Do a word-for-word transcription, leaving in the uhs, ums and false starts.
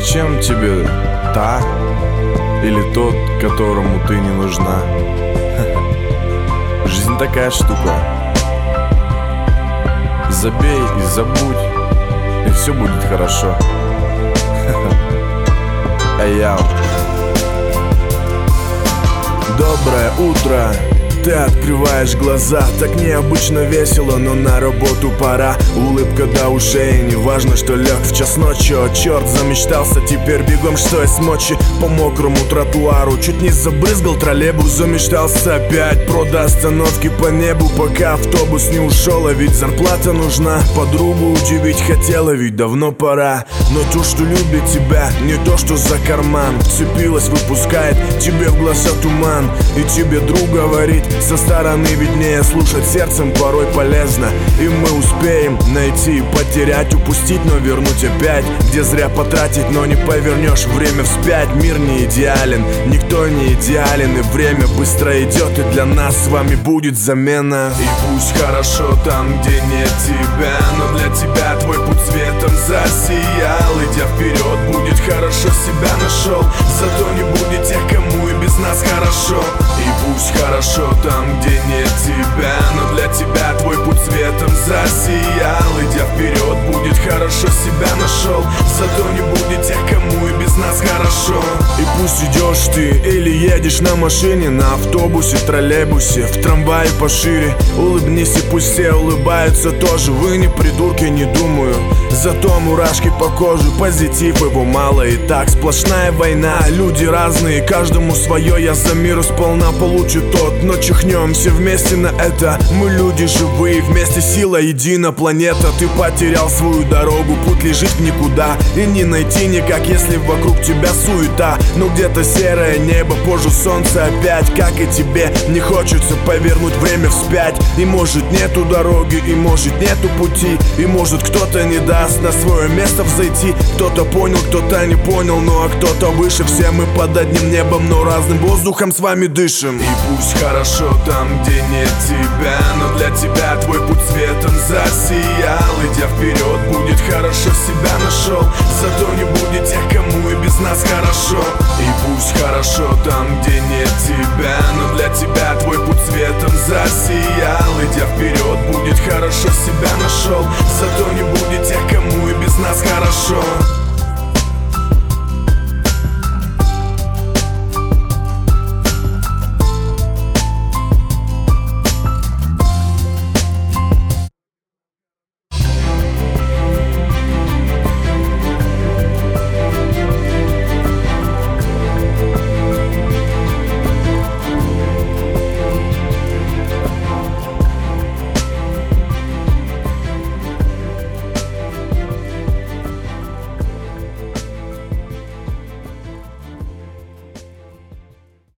зачем тебе та или тот, которому ты не нужна? Жизнь такая штука. Забей и забудь, и все будет хорошо. Аяу. Доброе утро. Ты открываешь глаза, так необычно весело, но на работу пора. Улыбка до ушей, неважно, что лег в час ночи. О, черт, замечтался, теперь бегом, что есть мочи. По мокрому тротуару, чуть не забрызгал троллейбус. Замечтался опять, про до остановки по небу, пока автобус не ушел. А ведь зарплата нужна, подругу удивить хотела, ведь давно пора. Но то, что любит тебя, не то, что за карман. Вцепилась, выпускает тебе в глаза туман. И тебе друг говорит: со стороны виднее, слушать сердцем порой полезно. И мы успеем найти, потерять, упустить, но вернуть опять. Где зря потратить, но не повернешь время вспять. Мир не идеален, никто не идеален. И время быстро идет, и для нас с вами будет замена. И пусть хорошо там, где нет тебя, но для тебя твой путь светом засиял. Идя вперед, будет хорошо, себя нашел. Зато не будет тех, кому и без нас хорошо. И пусть хорошо там, где нет тебя, но для тебя твой путь светом засиял. Идя вперед, будет хорошо, себя нашел. Зато не будет тех, кому и без нас хорошо. И пусть идешь ты или едешь на машине, на автобусе, троллейбусе, в трамвае пошире. Улыбнись, и пусть все улыбаются тоже. Вы не придурки, не думаю. Зато мурашки по коже, позитив его мало. И так сплошная война, люди разные, каждому свое. Я за мир сполна получу тот, но чихнем все вместе на это. Мы люди живые, вместе сила едина планета. Ты потерял свою дорогу, путь лежит в никуда. И не найти никак, если вокруг тебя суета. Но где-то серое небо, позже солнце опять. Как и тебе, не хочется повернуть время вспять. И может нету дороги, и может нету пути. И может кто-то не даст на свое место взойти. Кто-то понял, кто-то не понял, ну а кто-то выше. Все мы под одним небом, но разным воздухом с вами дышим. И пусть хорошо там, где нет тебя, но для тебя твой путь светом засиял. Идя вперед, будет хорошо, себя нашел. Зато не будет тех, кому и без нас хорошо. И пусть хорошо там, где нет тебя, но для тебя твой путь светом засиял. Идя вперед, будет хорошо, себя нашел. Зато не будет тех, кому и без нас хорошо.